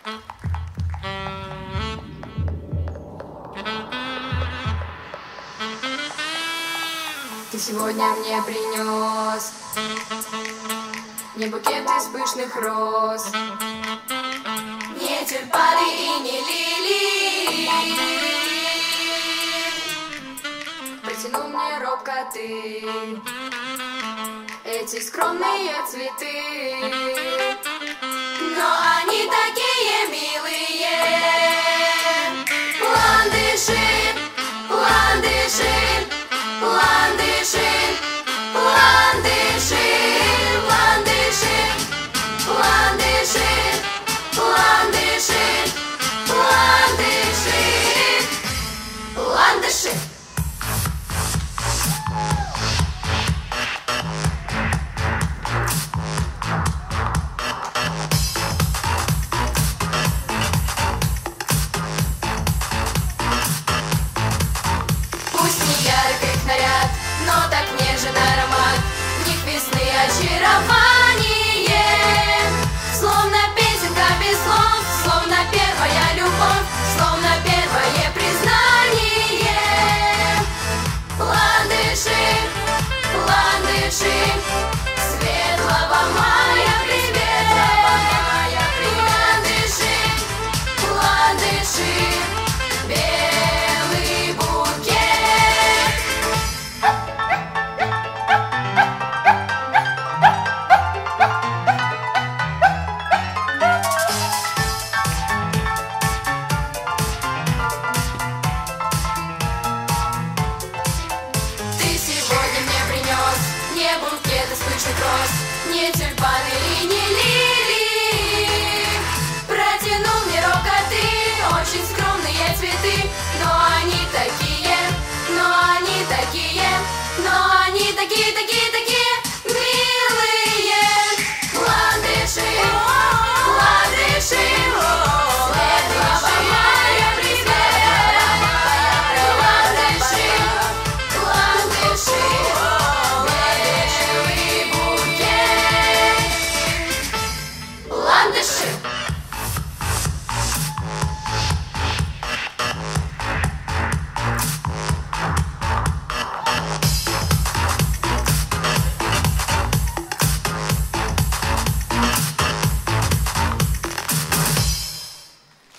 Ты сегодня мне принес не букет из пышных роз, не тюльпаны и не лилии. Протянул мне робко ты эти скромные цветы, но они такие милые. Ландыши, ландыши, ландыши, ландыши, ландыши, ландыши, ландыши, ландыши, ландыши. Пусть не яркий их наряд, но так нежен аромат, в них весны очаровать.